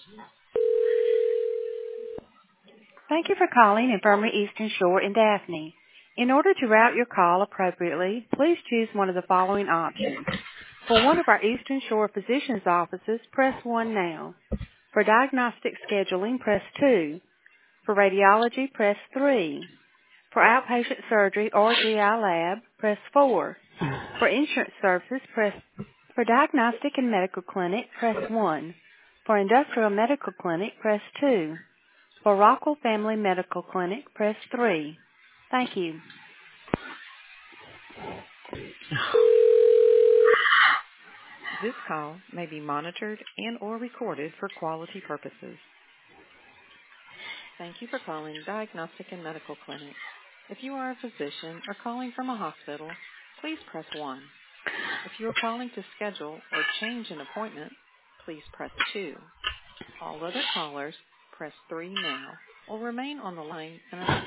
Thank you for calling Infirmary Eastern Shore in Daphne. In order to route your call appropriately, please choose one of the following options. For one of our Eastern Shore physicians' offices, press 1 now. For diagnostic scheduling, press 2. For radiology, press 3. For outpatient surgery or GI lab, press 4. For insurance services, for diagnostic and medical clinic, press 1. For industrial medical clinic, press 2. For Rockwell Family Medical Clinic, press 3. Thank you. This call may be monitored and or recorded for quality purposes. Thank you for calling Diagnostic and Medical Clinic. If you are a physician or calling from a hospital, please press 1. If you are calling to schedule or change an appointment, please press 2. All other callers, press 3 now or remain on the line and